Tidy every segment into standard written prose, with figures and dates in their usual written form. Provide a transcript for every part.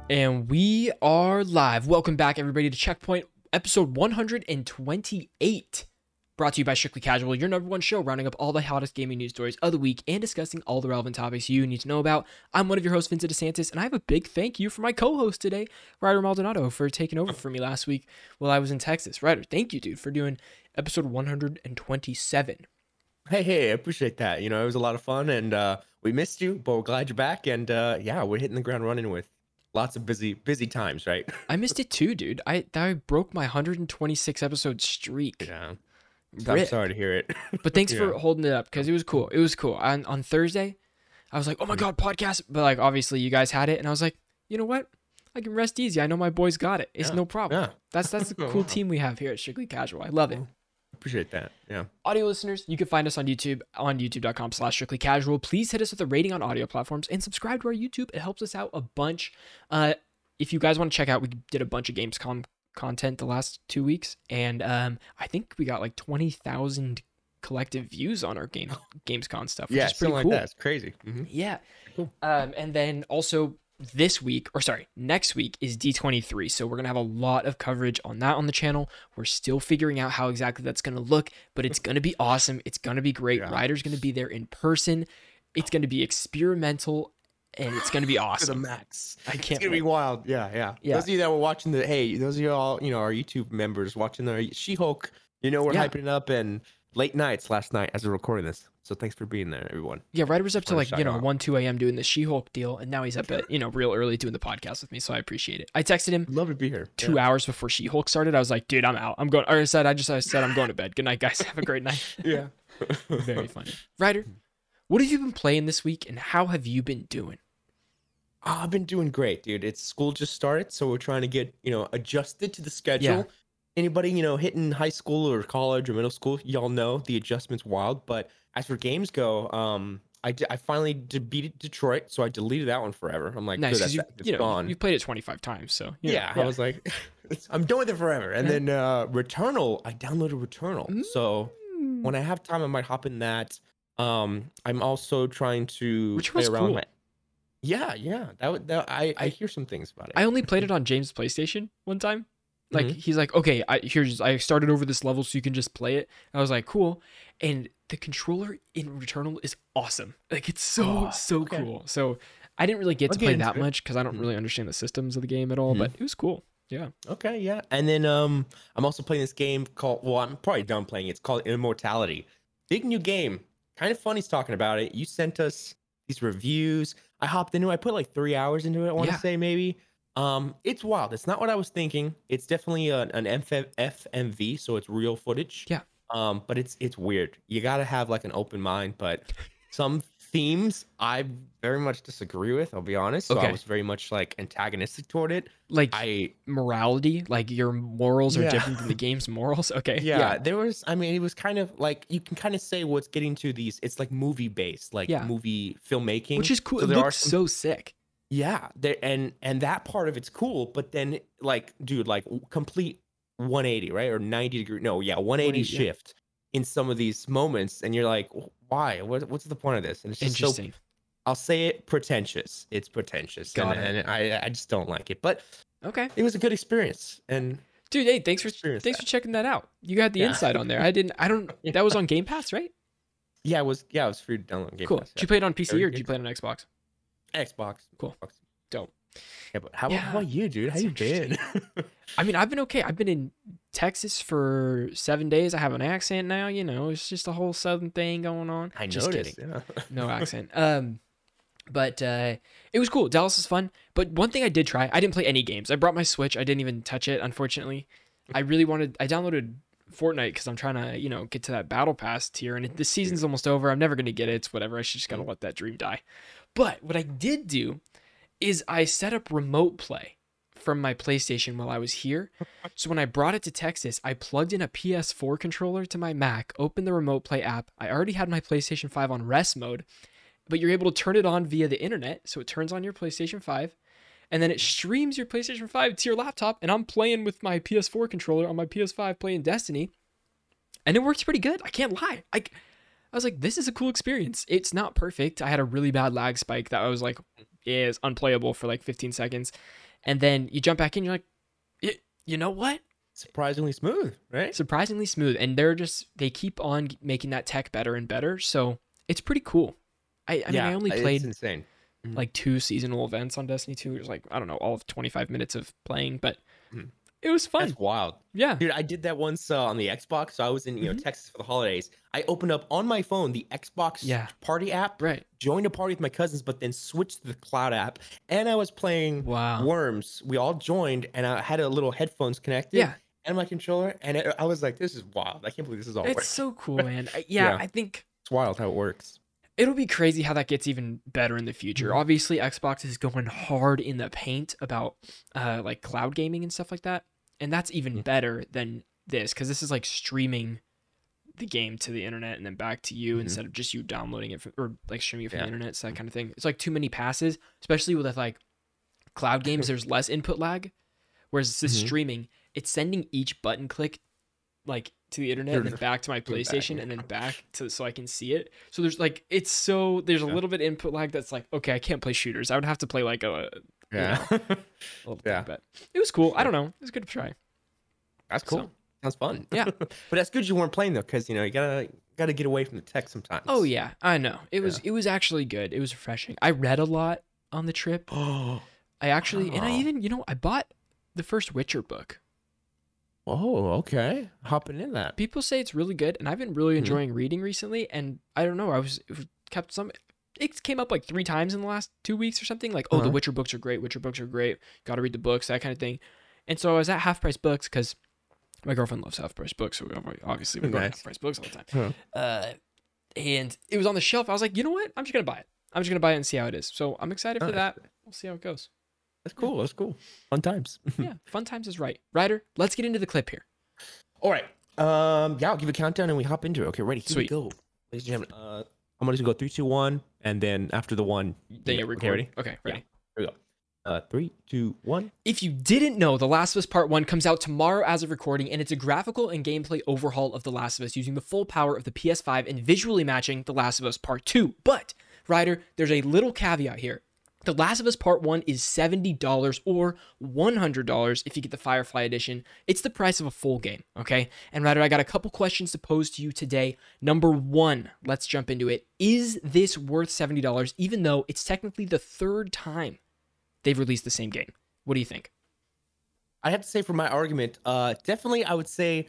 And we are live. Welcome back, everybody, to Checkpoint, episode 128. Brought to you by Strictly Casual, your number one show, rounding up all the hottest gaming news stories of the week and discussing all the relevant topics you need to know about. I'm one of your hosts, Vincent DeSantis, and I have a big thank you for my co-host today, Ryder Maldonado, for taking over for me last week while I was in Texas. Ryder, thank you, dude, for doing episode 127. Hey, I appreciate that. You know, it was a lot of fun, and we missed you, but we're glad you're back. And yeah, we're hitting the ground running with lots of busy times, right? I missed it too, dude. I broke my 126 episode streak. Yeah. I'm sorry to hear it. But thanks Yeah. for holding it up because it was cool. It was cool. On Thursday, I was like, oh my God, podcast. But like, obviously you guys had it. And I was like, you know what? I can rest easy. I know my boys got it. It's Yeah. no problem. Yeah. That's the Oh, cool wow. team we have here at Strictly Casual. I love it. Appreciate that. Yeah. Audio listeners, you can find us on YouTube, on youtube.com/strictly casual. Please hit us with a rating on audio platforms and subscribe to our YouTube. It helps us out a bunch. If you guys want to check out, we did a bunch of Gamescom content the last 2 weeks, and I think we got like 20,000 collective views on our Gamescom stuff, which Yeah, is pretty something cool. like that. It's crazy. Yeah. Cool. And then also next week is D23. So we're going to have a lot of coverage on that on the channel. We're still figuring out how exactly that's going to look, but it's going to be awesome. It's going to be great. Yeah. Ryder's going to be there in person. It's going to be experimental and it's going to be To the awesome. max. I It's can't gonna be wait. wild. Yeah. Yeah. Those of you that were watching those of you all, our YouTube members watching the She-Hulk, we're Yeah. hyping it up, and late nights last night as we're recording this. So thanks for being there, everyone. Yeah, Ryder was up to Wanna like, shout out. 1, 2 a.m. doing the She-Hulk deal. And now he's up at, real early doing the podcast with me. So I appreciate it. I texted him Love to be here. 2 hours before She-Hulk started. I was like, dude, I'm out. I'm going, or I said I'm going to bed. Good night, guys. Have a great night. Yeah. Very funny. Ryder, what have you been playing this week and how have you been doing? I've been doing great, dude. It's school just started, so we're trying to get, adjusted to the schedule. Yeah. Anybody, hitting high school or college or middle school, y'all know the adjustment's wild. But as for games go, I finally beat Detroit, so I deleted that one forever. I'm like, Nice, good, because it's gone. you've played it 25 times, so Yeah, I was like, I'm done with it forever. And then Returnal, I downloaded Returnal. So when I have time, I might hop in that. I'm also trying to Which play was around cool. with. Yeah. I hear some things about it. I only played it on James' PlayStation one time. Like, Mhm. he's like, okay, I started over this level so you can just play it. I was like, cool. And the controller in Returnal is awesome. Like, it's so okay. cool. So I didn't really get I'll to get play into that it. much because I don't Mhm. really understand the systems of the game at all, but it was cool. Yeah. Okay, yeah. And then I'm also playing this game called, well, I'm probably done playing it. It's called Immortality. Big new game. Kind of funny talking about it. You sent us these reviews. I hopped into it. I put like 3 hours into it, I want to Yeah. say maybe. It's wild. It's not what I was thinking. It's definitely an FMV, so it's real footage. Yeah. But it's weird. You got to have like an open mind, but some themes I very much disagree with, I'll be honest. So Okay. I was very much like antagonistic toward it. Like, I morality, like your morals are Yeah. different than the game's morals. Okay. Yeah, there was, it was kind of like, you can kind of say what's getting to these, it's like movie based, like Yeah. movie filmmaking. Which is cool. So It there are looks some, so sick. yeah, there, and that part of it's cool, but then like, dude, like complete 180, right? Or 90 degree, no, yeah, 180 180, yeah. shift in some of these moments. And you're like, why? What's the point of this? And it's just so, Interesting. I'll say it, pretentious. It's pretentious. Got And, it. and I just don't like it, but Okay. it was a good experience. And Dude, hey, thanks for Experience thanks that. for checking that out. You got the Yeah. insight on there. That was on Game Pass, right? yeah, it was free to download. Game Cool. Pass, Did you play it on PC Very or did good. you play it on Xbox? Xbox. Cool. Xbox. Dope. Yeah, but how Yeah, about you, dude? How that's you been? I mean, I've been okay. I've been in Texas for 7 days. I have an accent now, it's just a whole southern thing going on. I Just noticed. kidding. Yeah. No accent. But it was cool. Dallas is fun. But one thing I did try, I didn't play any games. I brought my Switch. I didn't even touch it, unfortunately. I downloaded Fortnite because I'm trying to, get to that battle pass tier. And the season's almost over. I'm never going to get it. It's whatever. I just got to let that dream die. But what I did do is I set up remote play from my PlayStation while I was here. So when I brought it to Texas, I plugged in a PS4 controller to my Mac, opened the remote play app. I already had my PlayStation 5 on rest mode, but you're able to turn it on via the internet. So it turns on your PlayStation 5 and then it streams your PlayStation 5 to your laptop. And I'm playing with my PS4 controller on my PS5 playing Destiny. And it works pretty good. I can't lie. I was like, this is a cool experience. It's not perfect. I had a really bad lag spike that I was like, yeah, it's unplayable for like 15 seconds. And then you jump back in, you're like, you know what? Surprisingly smooth, right? Surprisingly smooth. And they keep on making that tech better and better. So it's pretty cool. I mean, I only it's played insane. like 2 seasonal events on Destiny 2. It was like, I don't know, all of 25 minutes of playing, but Mhm. it was fun. That's wild. Yeah. Dude, I did that once on the Xbox. So I was in Texas for the holidays. I opened up on my phone the Xbox party app, Right. joined a party with my cousins, but then switched to the cloud app. And I was playing Wow. Worms. We all joined, and I had a little headphones connected. Yeah. And my controller, and I was like, "This is wild! I can't believe this is all It's working." so cool, man. Yeah. I think It's wild how it works. it'll be crazy how that gets even better in the future. Mhm. Obviously, Xbox is going hard in the paint about like cloud gaming and stuff like that. And that's even better than this, because this is like streaming the game to the internet and then back to you instead of just you downloading it or like streaming it from the internet. So that kind of thing. It's like too many passes, especially with like cloud games. There's less input lag, whereas this streaming, it's sending each button click like to the internet and then back to my PlayStation and then back to so I can see it. So there's like there's a little bit input lag that's like, okay, I can't play shooters. I would have to play like a little thing, but it was cool. I don't know. It was good to try. That's cool. So, Sounds fun. yeah. But that's good you weren't playing though, because you gotta get away from the tech sometimes. Oh yeah, I know. It was actually good. It was refreshing. I read a lot on the trip. Oh. I actually and I even, I bought the first Witcher book. Oh, okay. Hopping in that. People say it's really good, and I've been really enjoying reading recently. And I don't know, it came up like 3 times in the last 2 weeks or something. Like, the Witcher books are great. Witcher books are great. Got to read the books, that kind of thing. And so I was at Half Price Books because my girlfriend loves Half Price Books, so obviously we go to Half Price Books all the time. And it was on the shelf. I was like, you know what? I'm just gonna buy it. I'm just gonna buy it and see how it is. So I'm excited for that. We'll see how it goes. That's cool. That's cool. Fun times. Yeah, fun times is right. Ryder, let's get into the clip here. All right. I'll give a countdown and we hop into it. Okay, ready? Here we go. Ladies and gentlemen, I'm gonna just go 3, 2, 1, and then after the 1, then you're recording. Ready? Okay, ready. Yeah. Here we go. 3, 2, 1. If you didn't know, The Last of Us Part 1 comes out tomorrow as of recording, and it's a graphical and gameplay overhaul of The Last of Us using the full power of the PS5 and visually matching The Last of Us Part 2. But, Ryder, there's a little caveat here. The Last of Us Part 1 is $70 or $100 if you get the Firefly Edition. It's the price of a full game, okay? And Ryder, I got a couple questions to pose to you today. Number 1, let's jump into it. Is this worth $70 even though it's technically the 3rd time they've released the same game? What do you think? I have to say for my argument, definitely I would say,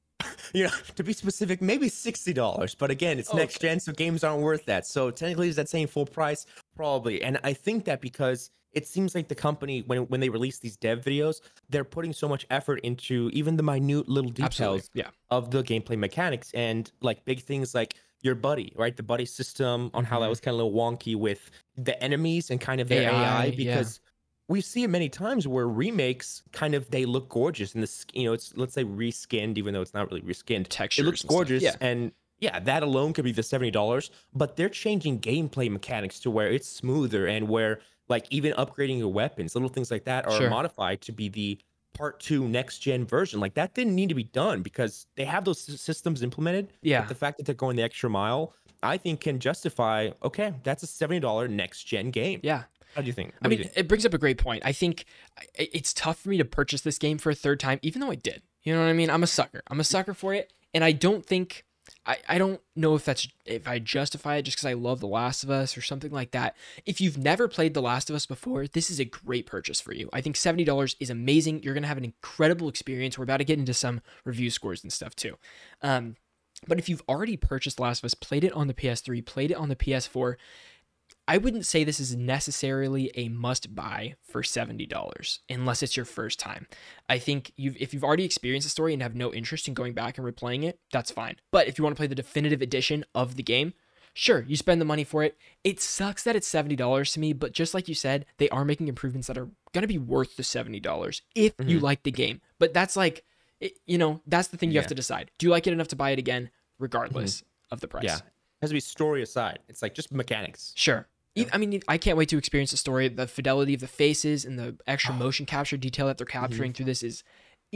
to be specific, maybe $60. But again, it's next gen, so games aren't worth that. So technically, is that saying full price? Probably. And I think that because it seems like the company, when they release these dev videos, they're putting so much effort into even the minute little details of the gameplay mechanics, and like big things like your buddy, right? The buddy system, on how that was kind of a little wonky with the enemies and kind of their AI, because we see it many times where remakes they look gorgeous and it's, let's say, reskinned, even though it's not really reskinned. Textures, it looks gorgeous, and that alone could be the $70. But they're changing gameplay mechanics to where it's smoother, and where like even upgrading your weapons, little things like that, are modified to be the Part 2 next gen version. Like, that didn't need to be done because they have those systems implemented. But the fact that they're going the extra mile, I think, can justify, okay, that's a $70 next gen game. Yeah. How do you think? I mean, it brings up a great point. I think it's tough for me to purchase this game for a 3rd time, even though I did. You know what I mean? I'm a sucker for it. And I don't think, I don't know if I justify it just because I love The Last of Us or something like that. If you've never played The Last of Us before, this is a great purchase for you. I think $70 is amazing. You're going to have an incredible experience. We're about to get into some review scores and stuff too. But if you've already purchased The Last of Us, played it on the PS3, played it on the PS4, I wouldn't say this is necessarily a must-buy for $70 unless it's your first time. I think if you've already experienced the story and have no interest in going back and replaying it, that's fine. But if you want to play the definitive edition of the game, sure, you spend the money for it. It sucks that it's $70 to me, but just like you said, they are making improvements that are going to be worth the $70 if you like the game. But that's like, that's the thing you have to decide. Do you like it enough to buy it again, regardless of the price? Yeah. It has to be story aside. It's like just mechanics. Sure. I mean, I can't wait to experience the story. The fidelity of the faces and the extra motion capture detail that they're capturing through this is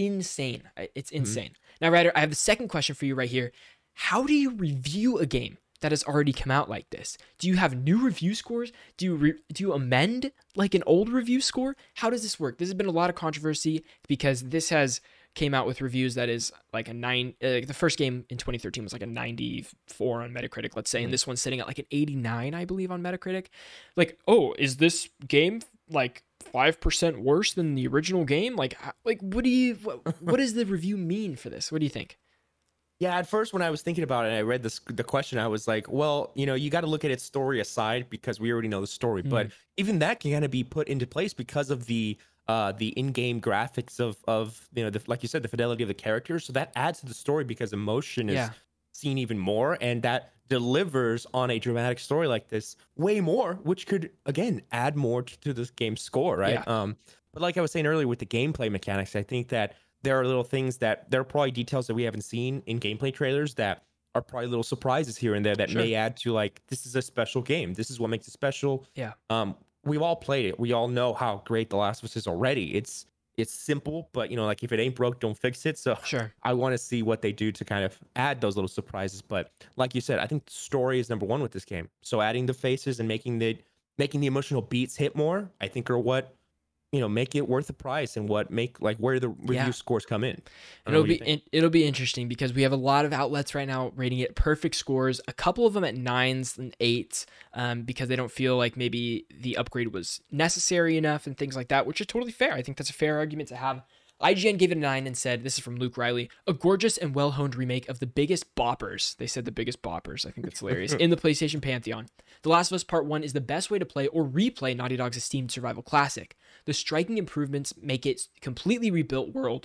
insane. It's insane. Now, Ryder, I have the second question for you right here. How do you review a game that has already come out like this? Do you have new review scores? Do you amend like an old review score? How does this work? This has been a lot of controversy because this has came out with reviews that is like a 9. The first game in 2013 was like a 94 on Metacritic, let's say, and this one's sitting at like an 89, I believe, on Metacritic. Like, oh, is this game like 5% worse than the original game? Like what does the review mean for this? What do you think? Yeah, at first when I was thinking about it and I read the question, I was like, well, you got to look at its story aside because we already know the story. But even that can kind of be put into place because of the in-game graphics of like you said, the fidelity of the characters. So that adds to the story because emotion is seen even more, and that delivers on a dramatic story like this way more, which could again add more to this game's score, right? Yeah. But like I was saying earlier with the gameplay mechanics, I think that there are little things that there are probably details that we haven't seen in gameplay trailers that are probably little surprises here and there that may add to like, this is a special game. This is what makes it special. Yeah. We've all played it. We all know how great The Last of Us is already. It's simple, but like if it ain't broke, don't fix it. So I want to see what they do to kind of add those little surprises. But like you said, I think the story is number one with this game. So adding the faces and making the emotional beats hit more, I think are what make it worth the price and what make like where the review scores come in. It'll be interesting because we have a lot of outlets right now rating it perfect scores, a couple of them at 9s and 8s, because they don't feel like maybe the upgrade was necessary enough and things like that, which is totally fair. I think that's a fair argument to have. IGN gave it a 9 and said, this is from Luke Riley, a gorgeous and well-honed remake of the biggest boppers. They said the biggest boppers. I think that's hilarious. In the PlayStation Pantheon. The Last of Us Part 1 is the best way to play or replay Naughty Dog's esteemed survival classic. The striking improvements make it completely rebuilt world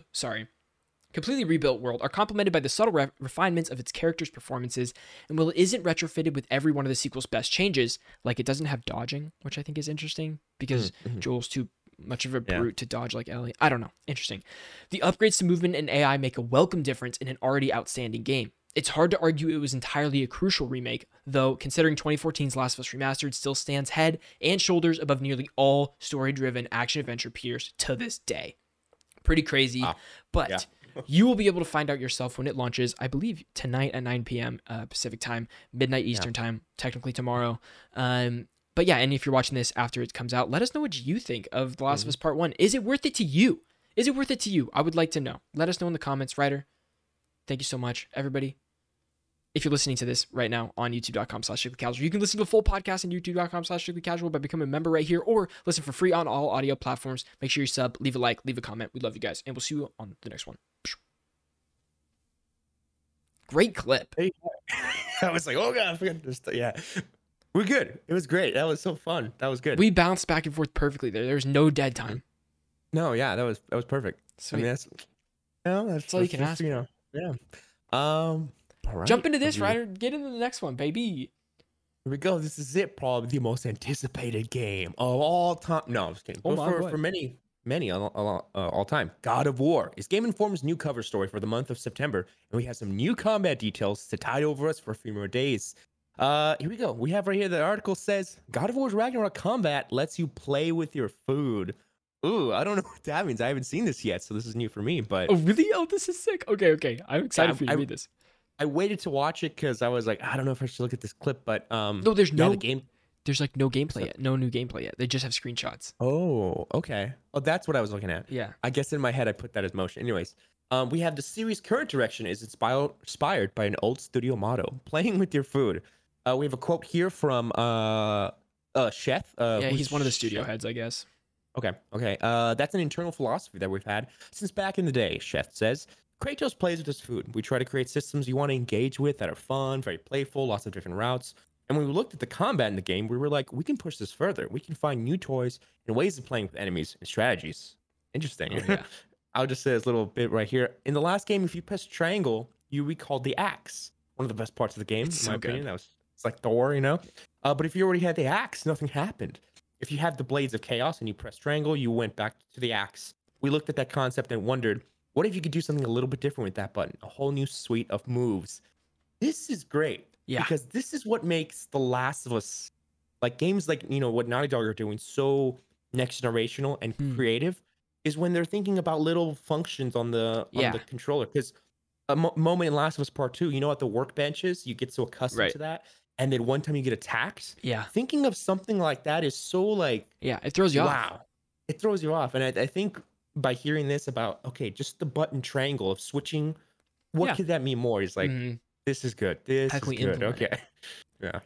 are complemented by the subtle refinements of its characters' performances, and while it isn't retrofitted with every one of the sequel's best changes, like it doesn't have dodging, which I think is interesting, because Joel's too much of a brute to dodge like Ellie. I don't know. Interesting. The upgrades to movement and AI make a welcome difference in an already outstanding game. It's hard to argue it was entirely a crucial remake, though considering 2014's Last of Us Remastered still stands head and shoulders above nearly all story-driven action-adventure peers to this day. Pretty crazy, but you will be able to find out yourself when it launches, I believe, tonight at 9 p.m. Pacific time, midnight Eastern time, technically tomorrow. But yeah, and if you're watching this after it comes out, let us know what you think of The Last of Us Part 1. Is it worth it to you? Is it worth it to you? I would like to know. Let us know in the comments. Ryder, thank you so much, everybody. If you're listening to this right now on youtube.com/strictlycasual, you can listen to the full podcast on youtube.com/strictlycasual by becoming a member right here, or listen for free on all audio platforms. Make sure you sub, leave a like, leave a comment. We love you guys, and we'll see you on the next one. Great clip. Hey, I was like, oh god, I forgot this. Yeah, we're good. It was great. That was so fun. That was good. We bounced back and forth perfectly there. There was no dead time. No, yeah, that was perfect. Sweet. I mean, that's all you can ask. Yeah. All right. Jump into this, Ryder. Get into the next one, baby. Here we go. This is it. Probably the most anticipated game of all time. No, I'm just kidding. For many all time. God of War is Game Informer's new cover story for the month of September, and we have some new combat details to tide over us for a few more days. Here we go. We have right here the article says God of War's Ragnarok combat lets you play with your food. Ooh, I don't know what that means. I haven't seen this yet, so this is new for me. But oh, really? Oh, this is sick. Okay. I'm excited for you to read this. I waited to watch it because I was like, I don't know if I should look at this clip, but no, there's no game. There's like no gameplay yet. No new gameplay yet. They just have screenshots. Oh, okay. Oh, that's what I was looking at. Yeah. I guess in my head I put that as motion. Anyways, we have the series' current direction is inspired by an old studio motto: playing with your food. We have a quote here from Chef. Yeah, he's one of the studio heads, I guess. Okay. That's an internal philosophy that we've had since back in the day, Chef says. Kratos plays with his food. We try to create systems you want to engage with that are fun, very playful, lots of different routes. And when we looked at the combat in the game, we were like, we can push this further. We can find new toys and ways of playing with enemies and strategies. Interesting. Oh, yeah. I'll just say this little bit right here. In the last game, if you press triangle, you recalled the axe. One of the best parts of the game, in my opinion. It's like Thor, But if you already had the axe, nothing happened. If you had the Blades of Chaos and you pressed triangle, you went back to the axe. We looked at that concept and wondered, what if you could do something a little bit different with that button? A whole new suite of moves. This is great. Yeah. Because this is what makes The Last of Us, like games like, what Naughty Dog are doing, so next generational and creative, is when they're thinking about little functions on the controller. Because a moment in Last of Us Part 2, at the workbenches, you get so accustomed to that. and then one time you get attacked. Yeah. Thinking of something like that is so like, Yeah. It throws you off. wow, it throws you off. And I think by hearing this about, okay, just the button triangle of switching, what Yeah. could that mean more? Is like, Mhm. this is good. This How can is we good. implement it? Okay. Yeah.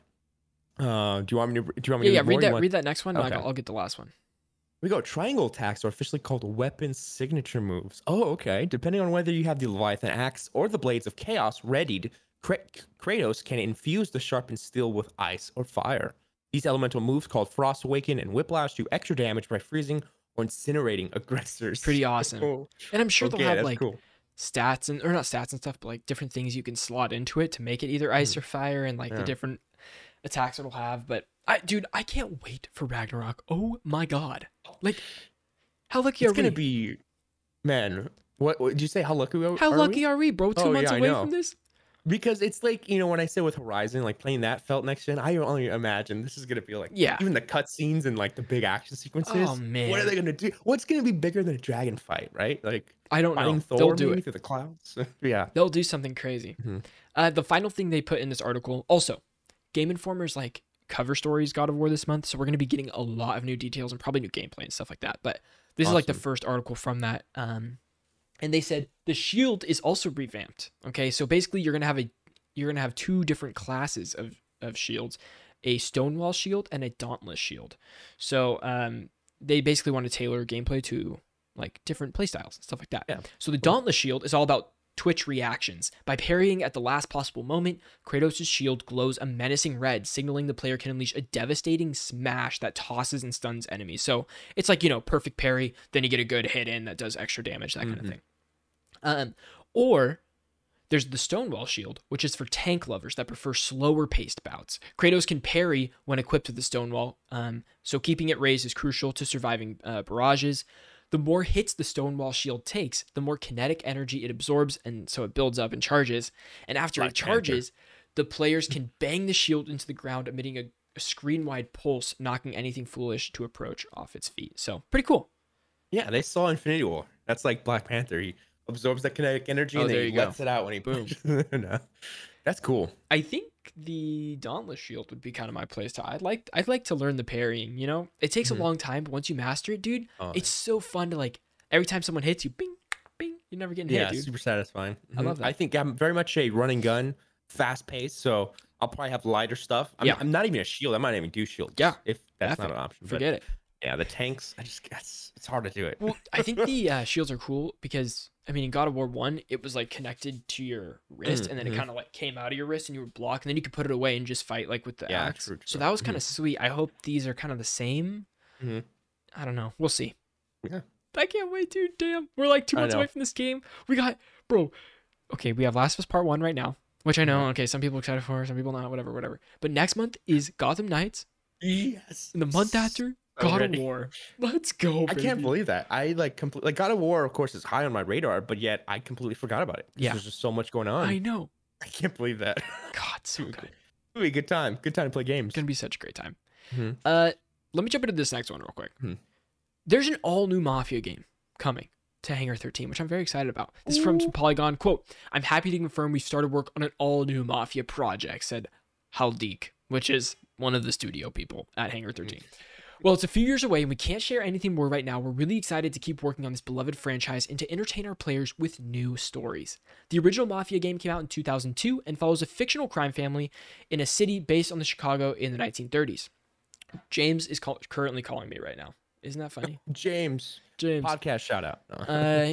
Do you want me to? Do you want me Yeah. to Yeah. read more? Read that next one. Okay. I'll get the last one. We go. Triangle attacks are officially called weapon signature moves. Oh, okay. Depending on whether you have the Leviathan axe or the Blades of Chaos readied, Kratos can infuse the sharpened steel with ice or fire. These elemental moves, called Frost Awaken and Whiplash, do extra damage by freezing or incinerating aggressors. Pretty awesome. Oh, And I'm sure they'll okay, have that's like cool. stats and or not stats and stuff, but like different things you can slot into it to make it either ice or fire, and like the Yeah. different attacks it'll have. But dude, I can't wait for Ragnarok. Oh my god! Like, how lucky It's are gonna we? be, man. What did you say? How lucky are How we? lucky are we, bro? 2 Oh, months yeah, I away know. from this. Because it's like, when I say with Horizon, like playing that felt next gen, I only imagine this is gonna be like, Yeah. even the cutscenes and like the big action sequences. Oh What are man, they gonna do? What's gonna be bigger than a dragon fight, right? Like I don't know. fighting They'll Thor do maybe it. through the clouds. Yeah. They'll do something crazy. Mhm. The final thing they put in this article, also, Game Informer's like cover stories God of War this month, so we're gonna be getting a lot of new details and probably new gameplay and stuff like that. But this is like the Awesome. first article from that. And they said the shield is also revamped. Okay, so basically you're gonna have two different classes of shields, a Stonewall shield and a Dauntless shield. So they basically want to tailor gameplay to like different playstyles and stuff like that. Yeah. So the Dauntless shield is all about Twitch reactions. By parrying at the last possible moment, Kratos' shield glows a menacing red, signaling the player can unleash a devastating smash that tosses and stuns enemies. So it's like, perfect parry, then you get a good hit in that does extra damage, that kind of thing. Or there's the Stonewall shield, which is for tank lovers that prefer slower paced bouts. Kratos can parry when equipped with the Stonewall, so keeping it raised is crucial to surviving barrages. The more hits the Stonewall shield takes, the more kinetic energy it absorbs, and so it builds up and charges. And after Black it charges, the players can bang the shield into the ground, emitting a screen-wide pulse, knocking anything foolish to approach off its feet. So pretty cool. Yeah, they saw Infinity War. That's like Black Panther. He absorbs that kinetic energy Oh, and there then he you go. lets it out when he Boom. No. That's cool. I think the Dauntless shield would be kind of my play style. I'd like to learn the parrying, It takes a long time, but once you master it, dude, Oh, it's so fun to like every time someone hits you, bing, bing, you're never getting yeah, hit, dude. super satisfying. I love that. I think I'm very much a run and gun, fast paced, so I'll probably have lighter stuff. I'm not even a shield. I might not even do shields. Yeah, if that's F not it. an option. Forget it. Yeah, the tanks. It's hard to do it. Well, I think the shields are cool because in God of War 1, it was like connected to your wrist, and then it kind of like came out of your wrist and you would block, and then you could put it away and just fight like with the axe. true, So true. that was kind of sweet. I hope these are kind of the same. Mhm. I don't know. We'll see. Yeah. I can't wait, dude. Damn. We're like 2 I months know. away from this game. We got, bro. Okay, we have Last of Us Part 1 right now, which I know, okay, some people are excited for, some people not, whatever. But next month is Gotham Knights, Yes. and the month after, God Already. of War. Let's go, I baby. can't believe that. I like completely like God of War, of course, is high on my radar, but yet I completely forgot about it. Yeah. There's just so much going on. I know. I can't believe that. God, so good. It'll be a good time. Good time to play games. It's going to be such a great time. Mhm. Let me jump into this next one real quick. Mhm. There's an all-new Mafia game coming to Hangar 13, which I'm very excited about. This is from Polygon. Quote, "I'm happy to confirm we've started work on an all-new Mafia project," said Haldik, which is one of the studio people at Hangar 13. Well, it's a few years away and we can't share anything more right now. We're really excited to keep working on this beloved franchise and to entertain our players with new stories. The original Mafia game came out in 2002 and follows a fictional crime family in a city based on the Chicago in the 1930s. James is currently calling me right now. Isn't that funny? James. James. Podcast shout out. No.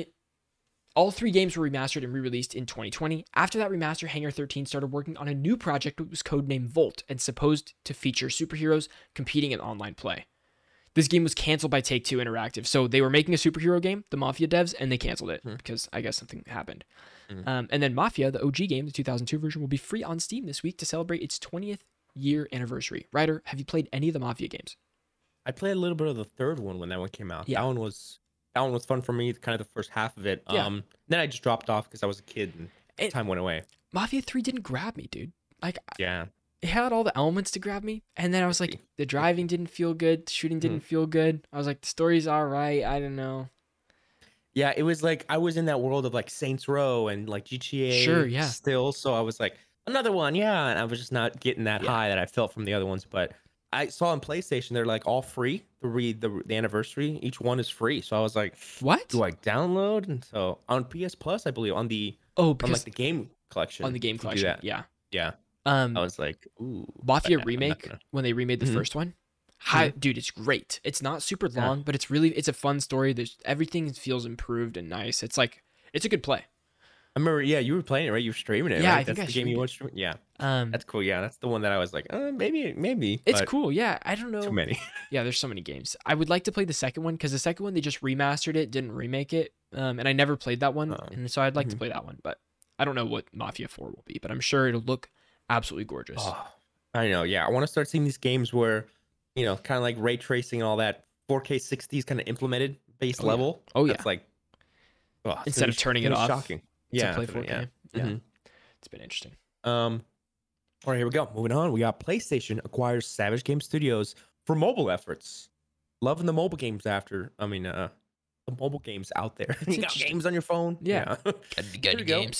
All three games were remastered and re-released in 2020. After that remaster, Hangar 13 started working on a new project that was codenamed Volt and supposed to feature superheroes competing in online play. This game was canceled by Take-Two Interactive. So they were making a superhero game, the Mafia devs, and they canceled it because I guess something happened. And then Mafia, the OG game, the 2002 version, will be free on Steam this week to celebrate its 20th year anniversary. Ryder, have you played any of the Mafia games? I played a little bit of the third one when that one came out. Yeah. That one was fun for me, kind of the first half of it. Yeah. Then I just dropped off because I was a kid and And- time went away. Mafia 3 didn't grab me, dude. Like, Yeah. it had all the elements to grab me, and then I was like, the driving didn't feel good, the shooting didn't feel good. I was like, the story's all right. I don't know. Yeah, it was like I was in that world of like Saints Row and like GTA Sure, yeah. still. So I was like, another one, yeah. And I was just not getting that Yeah. high that I felt from the other ones. But I saw on PlayStation they're like all free. The anniversary, each one is free. So I was like, What? do I download? And so on PS Plus, I believe Oh, on like because the game on collection, the game you can do collection. that. Yeah. Yeah, I Um, was like, ooh, but Mafia I'm not Remake gonna. when they remade the Mhm, first one. Hi, mhm, dude, it's great. It's not super yeah. long, but it's a fun story. There's everything feels improved and nice. It's like it's a good play. I remember, yeah, you were playing it, right? You were streaming it, Yeah, I right? think That's I the game streamed you it. watched. Yeah, Um, that's cool. Yeah, that's the one that I was like, maybe, it's but cool. Yeah, I don't too know. many. Yeah, there's so many games. I would like to play the second one because the second one they just remastered it, didn't remake it. And I never played that one, Um, and so I'd like to mhm. play that one. But I don't know what Mafia 4 will be, but I'm sure it'll look absolutely gorgeous. Oh, I know. Yeah, I want to start seeing these games where, kind of like ray tracing and all that, 4K 60s kind of implemented base Oh yeah. level. Oh yeah. That's like, oh, Instead of turning it's it gonna be off shocking. to Yeah, play yeah. 4K. Yeah, hmm it's been interesting. All right, here we go. Moving on, we got PlayStation acquires Savage Game Studios for mobile efforts. Loving the mobile games the mobile games out there. It's You got interesting. games on your phone. Yeah. Yeah. Good we go. games.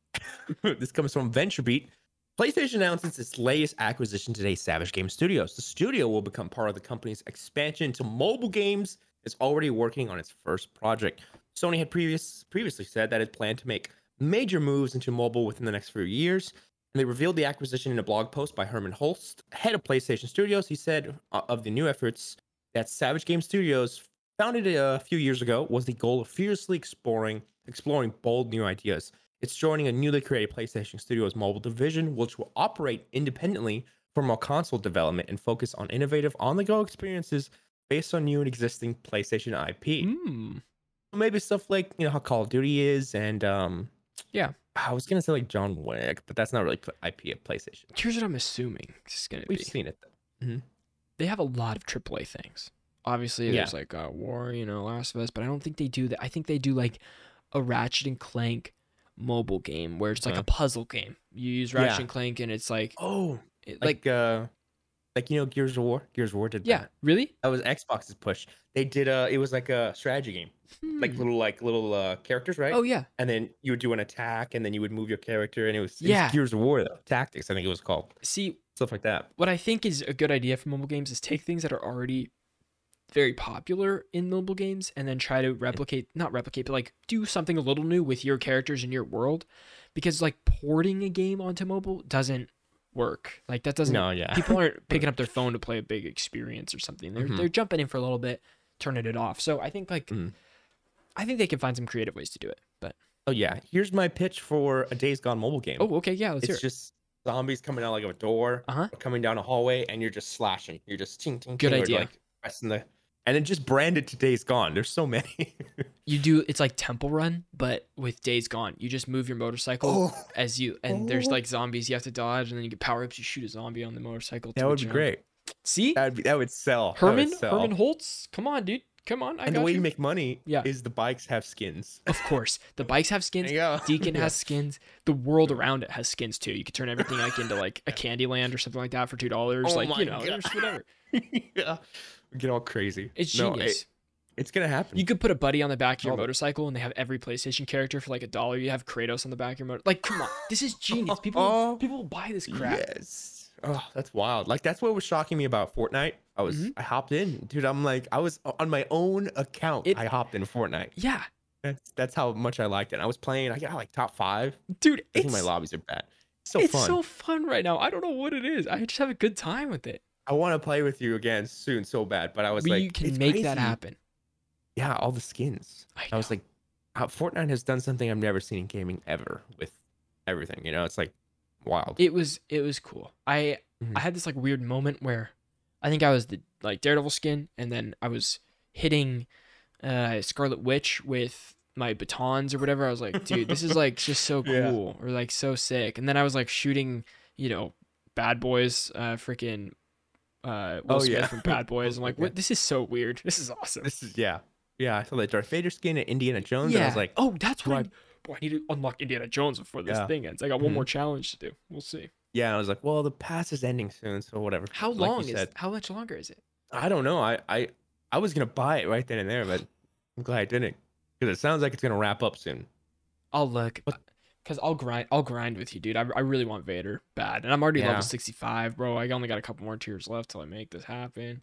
This comes from VentureBeat. PlayStation announces its latest acquisition today, Savage Game Studios. The studio will become part of the company's expansion to mobile games. It's already working on its first project. Sony had previously said that it planned to make major moves into mobile within the next few years. And they revealed the acquisition in a blog post by Herman Holst, head of PlayStation Studios. He said of the new efforts that Savage Game Studios, founded a few years ago, was the goal of fiercely exploring bold new ideas. It's joining a newly created PlayStation Studios mobile division, which will operate independently from a console development and focus on innovative on-the-go experiences based on new and existing PlayStation IP. Hmm. Maybe stuff like how Call of Duty is, and Yeah. I was gonna say like John Wick, but that's not really IP of PlayStation. Here's what I'm assuming this is gonna We've be. seen it though. They have a lot of AAA things. Obviously, Yeah. there's like War, Last of Us, but I don't think they do that. I think they do like a Ratchet and Clank mobile game where it's like Uh-huh. a puzzle game. You use Ratchet Yeah. and Clank, and it's like, Oh, like Gears of War. Gears of War did yeah, that. really? That was Xbox's push. They did it was like a strategy game. Hmm. Little characters, right? Oh yeah, And then you would do an attack, and then you would move your character, and it was Yeah. Gears of War though. Tactics, I think it was called. see, Stuff like that. what I think is a good idea for mobile games is take things that are already very popular in mobile games and then try to not replicate, but like do something a little new with your characters in your world, because like porting a game onto mobile doesn't work. Like that doesn't. No, yeah. People aren't picking up their phone to play a big experience or something. They're jumping in for a little bit, turning it off. So I think Mhm. I think they can find some creative ways to do it. But Oh yeah. Here's my pitch for a Days Gone mobile game. okay, yeah, let's hear It's it. just zombies coming out like of a door, Uh-huh. or coming down a hallway, and you're just slashing. You're just ting ting. Good ting, or, idea. like pressing and then just brand it to Days Gone. There's so many. You do it's like Temple Run, but with Days Gone. You just move your motorcycle there's like zombies you have to dodge, and then you get power ups. You shoot a zombie on the motorcycle. That would be great. See, That would sell. That would sell. Herman Holtz, come on, dude, come on. I And got the way you. you make money Yeah. is the bikes have skins. Of course, the bikes have skins. There you go. Deacon Yeah. has skins. The world around it has skins too. You could turn everything like into like a Candyland or something like that for $2. Oh Like my there's God. whatever. Yeah. Get all crazy. It's No, genius. it's gonna happen. You could put a buddy on the back of your Oh. motorcycle, and they have every PlayStation character for like $1. You have Kratos on the back of your motor. Like, come on, this is genius. People will buy this crap. Yes. Oh, that's wild. Like that's what was shocking me about Fortnite. I hopped in, dude. I'm like, I was on my own account. I hopped in Fortnite. Yeah, That's how much I liked it. I was playing. I got like top 5. dude, I think my lobbies are bad. So it's fun. so fun right now. I don't know what it is. I just have a good time with it. I want to play with you again soon, so bad. But I was We like, can it's make that crazy. happen. Yeah, all the skins. I was know. like, Fortnite has done something I've never seen in gaming ever with everything. It's like wild. It was cool. I Mhm. had this like weird moment where I think I was the like Daredevil skin, and then I was hitting Scarlet Witch with my batons or whatever. I was like, dude, this is like just so Yeah. cool or like so sick. And then I was like shooting, Bad Boys, freaking Will Smith yeah. from Bad Boys. I'm like, Yeah. what? This is so weird. This is awesome. This is yeah. I saw that Darth Vader skin at Indiana Jones. And I was like, oh, that's do what I need to unlock Indiana Jones before this Yeah. thing ends. I got one Mhm. more challenge to do. We'll see. yeah. I was like, well, the pass is ending soon, so whatever. How Like long you is? said. How much longer is it? I don't know. I was gonna buy it right then and there, but I'm glad I didn't because it sounds like it's gonna wrap up soon. I'll look. What- Because I'll grind with you, dude. I really want Vader bad, and I'm already level Yeah. 65, bro. I only got a couple more tiers left till I make this happen.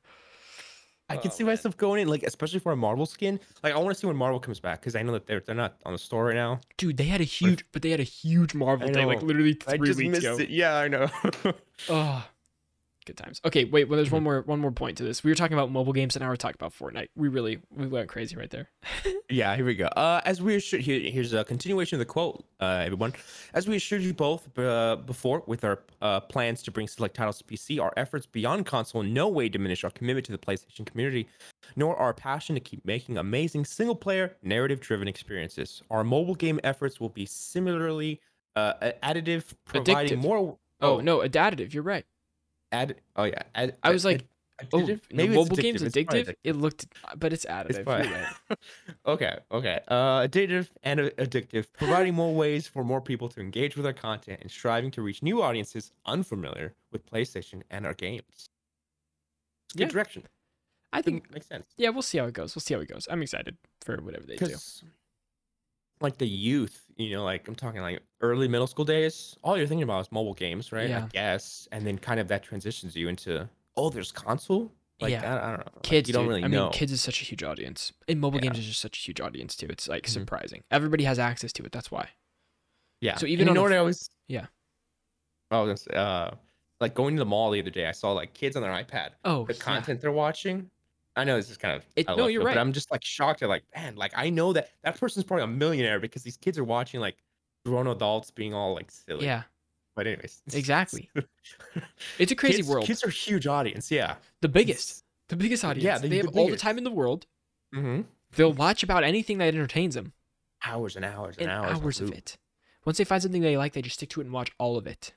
I can Oh see man, myself going in, like, especially for a Marvel skin. Like, I want to see when Marvel comes back because I know that they're not on the store right now. dude, they had a But if, huge Marvel I day, like know, literally I 3 just weeks missed ago. it. Yeah, I know. Oh, good times. Okay, wait. Well, there's Mhm. one more point to this. We were talking about mobile games, and now we're talking about Fortnite. We went crazy right there. Yeah, here we go. As we assured, here's a continuation of the quote, everyone. As we assured you both before with our plans to bring select titles to PC, our efforts beyond console in no way diminish our commitment to the PlayStation community, nor our passion to keep making amazing single-player, narrative-driven experiences. Our mobile game efforts will be similarly additive, providing Addictive. more. Oh Oh, no, additive. You're right. oh yeah, I was like, oh, additive. no, Maybe it's mobile games addictive. It's probably addictive. It addictive. looked, but it's It's additive. fine. You're right. Okay, okay. Addictive and addictive, providing more ways for more people to engage with our content and striving to reach new audiences unfamiliar with PlayStation and our games. It's a good Yeah, direction. I think. Makes sense. Yeah, we'll see how it goes. We'll see how it goes. I'm excited for whatever they do. Because, like the youth, like I'm talking like early middle school days, all you're thinking about is mobile games, right? I Yeah, guess. And then kind of that transitions you into, oh, there's console? Like, yeah. I don't know. Like, Kids, you don't dude. really I mean, know. kids is such a huge audience. And mobile Yeah. games is just such a huge audience too. It's like Mhm. surprising. Everybody has access to it. That's why. Yeah. So And even you on know a, what I always, yeah. oh, this, like going to the mall the other day, I saw like kids on their iPad. Oh The yeah. content they're watching. I know this is kind of out of No, left you're field, but right. I'm just like shocked at like, man, like I know that person's probably a millionaire because these kids are watching like grown adults being all like silly. Yeah, But anyways, exactly. It's a crazy world. Kids are a huge audience. Yeah. The biggest audience. Yeah, They have all the time in the world. Mm-hmm. They'll watch about anything that entertains them. Hours and hours and And hours. hours of it. Once they find something they like, they just stick to it and watch all of it.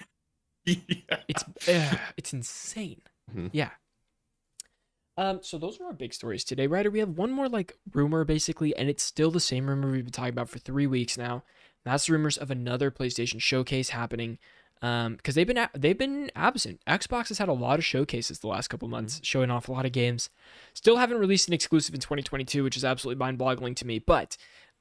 Yeah. It's insane. Mhm. Yeah. So those are our big stories today, Ryder. We have one more like rumor basically, and it's still the same rumor we've been talking about for 3 weeks now. That's the rumors of another PlayStation showcase happening. Because they've been absent. Xbox has had a lot of showcases the last couple months, showing off a lot of games. Still haven't released an exclusive in 2022, which is absolutely mind-boggling to me. But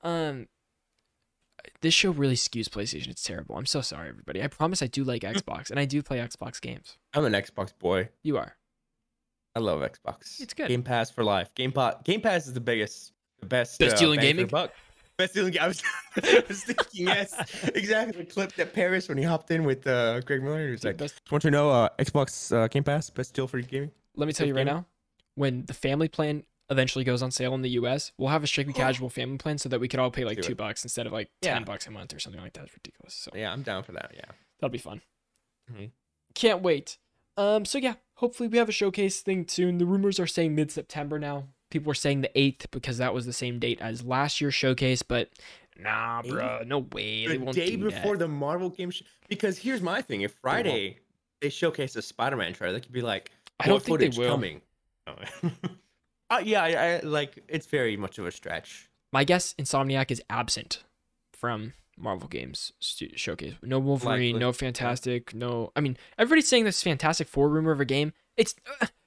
this show really skews PlayStation. It's terrible. I'm so sorry, everybody. I promise I do like Xbox, and I do play Xbox games. I'm an Xbox boy. You are. I love Xbox. It's good. Game Pass for life. Game Pass is the best deal in bang for gaming? the buck. Best deal in gaming. I was thinking, yes, exactly. The clip that Paris when he hopped in with Greg Miller. He was like, Best- "Want to know Xbox Game Pass best deal for gaming?" Let me tell you right now, when the family plan eventually goes on sale in the US, we'll have a strictly casual family plan so that we could all pay like Do it. $2 instead of like Yeah. $10 a month or something like that. It's ridiculous. So Yeah, I'm down for that. Yeah. that'll be fun. Mhm. Can't wait. So yeah, hopefully we have a showcase thing soon. The rumors are saying mid-September now. People were saying the 8th because that was the same date as last year's showcase, but nah, bro, no way. They The won't day do before that. the Marvel game, because here's my thing: if Friday they showcase a Spider-Man trailer, they could be like, I don't "More think they footage will. coming." Oh. Yeah, I like it's very much of a stretch. My guess, Insomniac is absent from Marvel Games showcase. No Wolverine, Likely. no Fantastic, no. I mean, everybody's saying this Fantastic Four rumor of a game. It's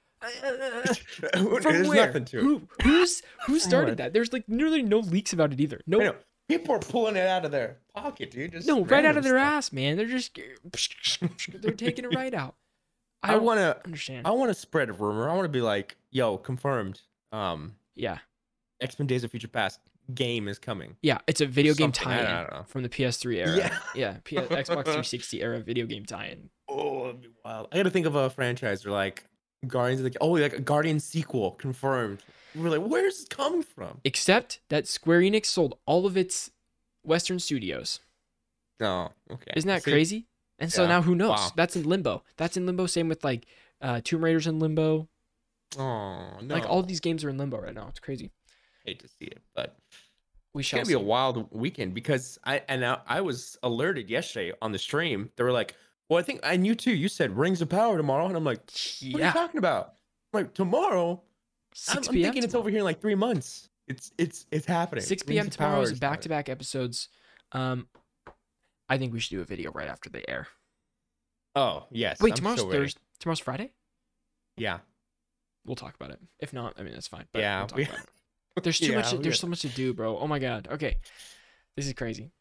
from There's where? nothing to it. Who started that? There's like nearly no leaks about it either. I No, know. People are pulling it out of their pocket, dude. Just no, right out random of their stuff. ass, man. They're just they're taking it right out. I don't want to. understand. I want to spread a rumor. I want to be like, "Yo, confirmed. Yeah, X-Men: Days of Future Past game is coming." yeah. It's a video game Something, I tie-in don't know. from the PS3 era. Yeah. yeah. Xbox 360 era video game tie-in. Oh, that'd be wild. I got to think of a franchise or like Guardians of the like a Guardian sequel confirmed. We're like, where's this coming from? Except that Square Enix sold all of its Western studios. No, okay. Isn't that See? crazy? And so Yeah. now who knows? Wow. That's in limbo. Same with like Tomb Raider's in limbo. Oh no! Like all these games are in limbo right now. It's crazy. hate to see it, but We it's shall gonna be a see. wild weekend because I was alerted yesterday on the stream. They were like, "Well, I think I knew too. You said Rings of Power tomorrow," and I'm like, "What are you Yeah, talking about?" I'm like tomorrow. 6 I'm p.m. thinking it's over here in like 3 months. It's happening. 6 Rings p.m. of tomorrow Power is happening. back-to-back episodes. I think we should do a video right after they air. Oh yes. Wait, I'm tomorrow's so ready. Thursday. Tomorrow's Friday. Yeah. We'll talk about it. If not, I mean that's fine. But Yeah, we'll talk we- about it. There's too much. Yeah, There's so much to do, bro. Oh my god. Okay, this is crazy.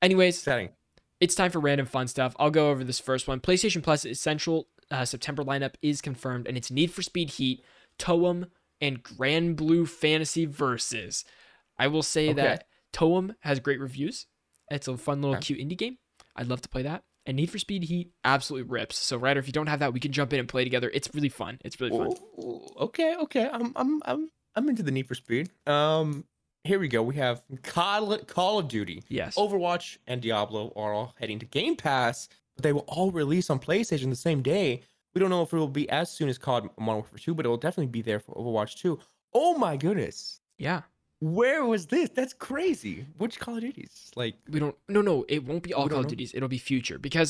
Anyways, Exciting. it's time for random fun stuff. I'll go over this first one. PlayStation Plus Essential September lineup is confirmed, and it's Need for Speed Heat, Toem, and Grand Blue Fantasy Versus. I will say Okay. that Toem has great reviews. It's a fun little Okay. cute indie game. I'd love to play that. And Need for Speed Heat absolutely rips. So Ryder, if you don't have that, we can jump in and play together. It's really fun. It's really fun. Ooh, okay. I'm into the Need for Speed. Here we go. We have Call of Duty, Yes. Overwatch, and Diablo are all heading to Game Pass, but they will all release on PlayStation the same day. We don't know if it will be as soon as COD Modern Warfare 2, but it will definitely be there for Overwatch 2. Oh my goodness. Yeah. Where was this? That's crazy. Which Call of Duties? Like, We don't. No. It won't be all We Call don't of know? Duties. It'll be future because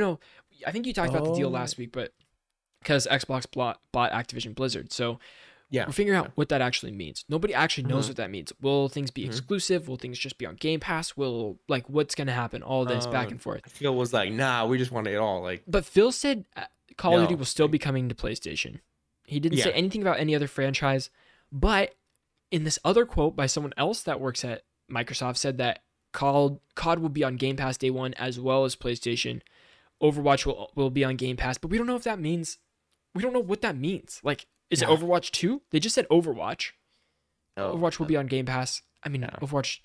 I think you talked about the deal Oh. last week, but because Xbox bought Activision Blizzard, so yeah. we're figuring out what that actually means. Nobody actually knows Mhm. what that means. Will things be Mhm. exclusive? Will things just be on Game Pass? What's gonna happen? All this back and forth. Phil was like, nah, we just want it all. Like, But Phil said Call of Duty No. will still be coming to PlayStation. He didn't say Yeah. anything about any other franchise, but in this other quote by someone else that works at Microsoft said that COD will be on Game Pass day one as well as PlayStation. Overwatch will be on Game Pass, but we don't know if that means. We don't know what that means. Like, is it Yeah. Overwatch 2? They just said Overwatch. no, Overwatch will be on Game Pass. I mean, No. Overwatch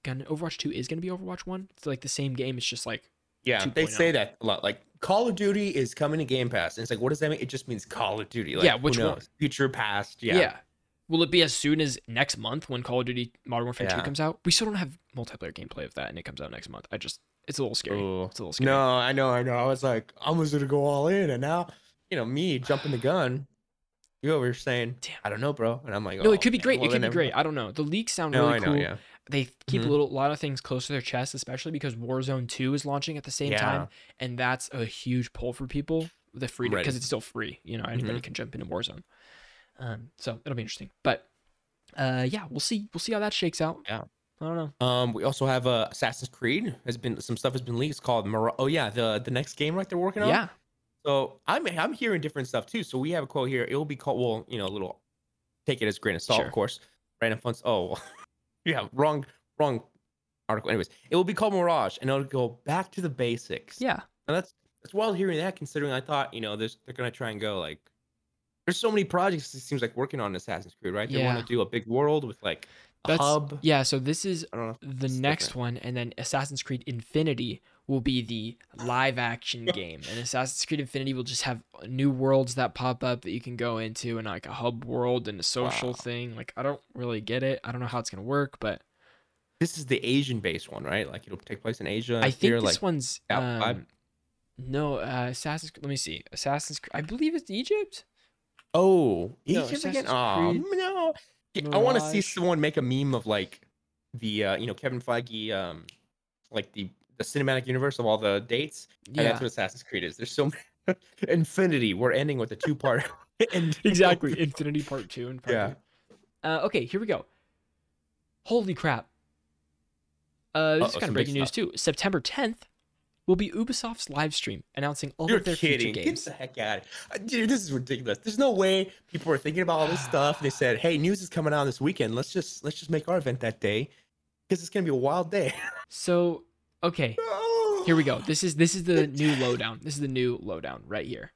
2 is gonna be Overwatch 1. It's like the same game. It's just like Yeah, they 2.0. say that a lot. Like, Call of Duty is coming to Game Pass. And it's like, what does that mean? It just means Call of Duty. Like, Yeah, who which one? knows? Future, past. yeah. Yeah. Will it be as soon as next month when Call of Duty Modern Warfare 2 Yeah. comes out? We still don't have multiplayer gameplay of that, and it comes out next month. It's a little scary. Ooh. It's a little scary. No, I know. I was like, I was going to go all in. And now, me jumping the gun. You over here saying, Damn. I don't know, bro. And I'm like, No, oh, it could be man, great. well, It could then be never great. I don't know. The leaks sound No, really I know, cool. yeah. They keep Mhm. a lot of things close to their chest, especially because Warzone 2 is launching at the same time, and that's a huge pull for people. The free I'm ready. because it's still free. Anybody Mhm. can jump into Warzone. So it'll be interesting. But yeah, we'll see. We'll see how that shakes out. Yeah. I don't know. We also have Assassin's Creed. Some stuff has been leaked. It's called the next game they're working on. Yeah. So I'm hearing different stuff too. So we have a quote here. It will be called, well, a little, take it as a grain of salt, Sure. of course. Random funds. Oh, yeah, wrong article. Anyways, it will be called Mirage, and it'll go back to the basics. Yeah. And that's wild hearing that, considering I thought they're gonna try and go like. There's so many projects it seems like working on Assassin's Creed, right? They want Yeah. to do a big world with like a hub. Yeah, so this is I don't know. the It's next different. one, and then Assassin's Creed Infinity will be the live action game. And Assassin's Creed Infinity will just have new worlds that pop up that you can go into, and like a hub world and a social Wow. thing. Like, I don't really get it. I don't know how it's gonna work, but This is the Asian-based one, right? Like it'll take place in Asia. I think here, this like, one's vibe. no Let me see. Assassin's Creed. I believe it's Egypt. Oh, No, Egypt again? Assassin's Oh Creed no! I want to see Mirage. someone make a meme of like the Kevin Feige like the cinematic universe of all the dates, and Yeah, that's what Assassin's Creed is. There's so many Infinity. We're ending with a two-part. exactly. Infinity Part 2 and Part Yeah. 3. Okay, here we go. Holy crap. This is Uh-oh, kind of some big breaking news stuff. too. September 10th will be Ubisoft's live stream announcing all You're of their kidding! future Get games. the heck out of here, dude! This is ridiculous. There's no way people are thinking about all this stuff. And they said, "Hey, news is coming out this weekend. Let's just make our event that day because it's gonna be a wild day." So, okay, here we go. This is the new lowdown. This is the new lowdown right here.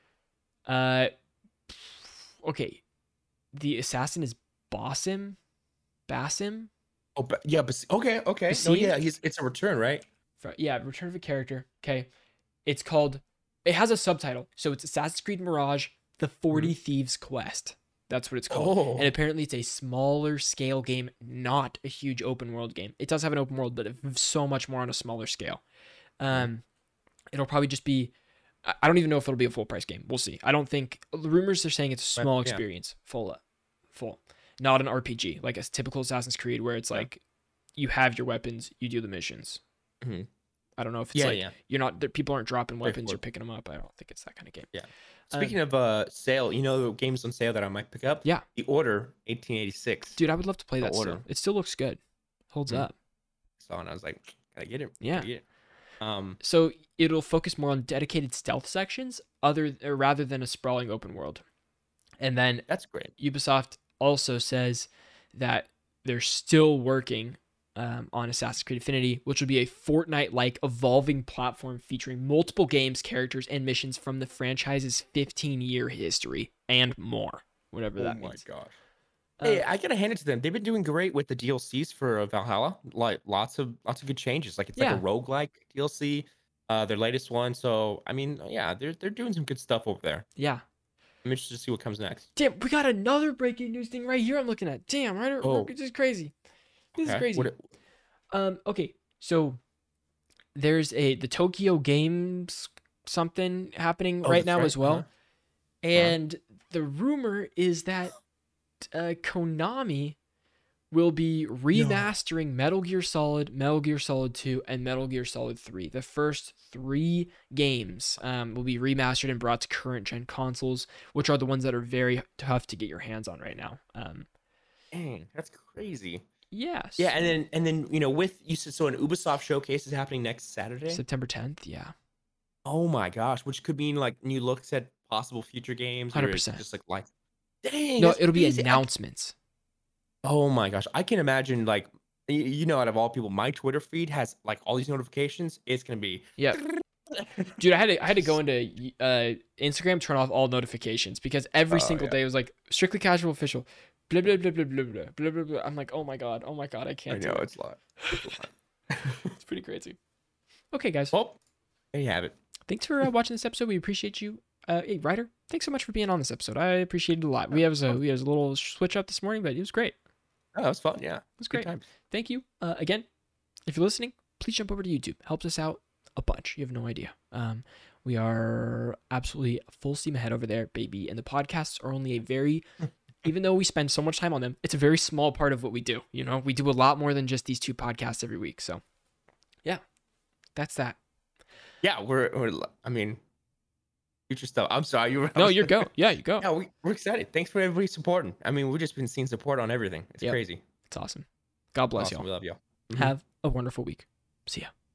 Okay, the assassin is Basim. Oh, but yeah, but okay. No, Basim? yeah, it's a return, right? Yeah, Return of a Character. Okay, it has a subtitle, so it's Assassin's Creed Mirage: The 40 Thieves Quest. That's what it's called. Oh. And apparently it's a smaller scale game, not a huge open world game. It does have an open world, but so much more on a smaller scale. It'll probably just be, I don't even know if it'll be a full price game. We'll see. I don't think, the rumors are saying it's a small Yeah. experience, full. Not an RPG, like a typical Assassin's Creed where it's like, you have your weapons, you do the missions. Mhm. I don't know if it's Yeah. people aren't dropping weapons, you're Straightforward. picking them up. I don't think it's that kind of game. Yeah. Speaking of sale, games on sale that I might pick up. Yeah. The Order 1886. Dude, I would love to play The that still. Order. It still looks good. Holds Mhm. up. So, and I was like, gotta get it. Yeah. Gotta get it. So it'll focus more on dedicated stealth sections rather than a sprawling open world. And then That's great. Ubisoft also says that they're still working on Assassin's Creed Infinity, which will be a Fortnite-like evolving platform featuring multiple games, characters, and missions from the franchise's 15-year history and more, whatever that means. Oh my gosh. Hey, I gotta hand it to them. They've been doing great with the DLCs for Valhalla. Like lots of good changes. Like it's like a roguelike DLC, their latest one. So I mean, yeah, they're doing some good stuff over there. Yeah. I'm interested to see what comes next. Damn, we got another breaking news thing right here I'm looking at. Damn, right? This is crazy. This is crazy. Okay, so there's the Tokyo Games something happening right now as well. And the rumor is that Konami will be remastering Metal Gear Solid, Metal Gear Solid 2, and Metal Gear Solid 3. The first 3 games will be remastered and brought to current gen consoles, which are the ones that are very tough to get your hands on right now. Dang, that's crazy. Yes. Yeah, and then you know, with you said so an Ubisoft showcase is happening next Saturday, September 10th. Yeah. Oh my gosh, which could mean like new looks at possible future games. 100%. Just like dang. No, it'll be announcements. Oh my gosh, I can imagine like you know, out of all people, my Twitter feed has like all these notifications. It's gonna be Dude, I had to go into Instagram, turn off all notifications because every single day it was like strictly casual official, blah blah blah blah blah blah blah blah blah. I'm like, oh my god, I can't. I know it's a lot. It's pretty crazy. Okay, guys. Well, there you have it. Thanks for watching this episode. We appreciate you. Hey, Ryder, thanks so much for being on this episode. I appreciate it a lot. We have a little switch up this morning, but it was great. Oh, that was fun. Yeah, it was great. Thank you again. If you're listening, please jump over to YouTube. Helps us out a bunch. You have no idea. We are absolutely full steam ahead over there, baby. And the podcasts are only a very, even though we spend so much time on them, it's a very small part of what we do. You know, we do a lot more than just these 2 podcasts every week. So, yeah, that's that. Yeah, I mean, future stuff. I'm sorry. No, you go. Yeah, you go. Yeah, we're excited. Thanks for everybody supporting. I mean, we've just been seeing support on everything. It's crazy. It's awesome. God bless y'all. We love y'all. Have a wonderful week. See ya.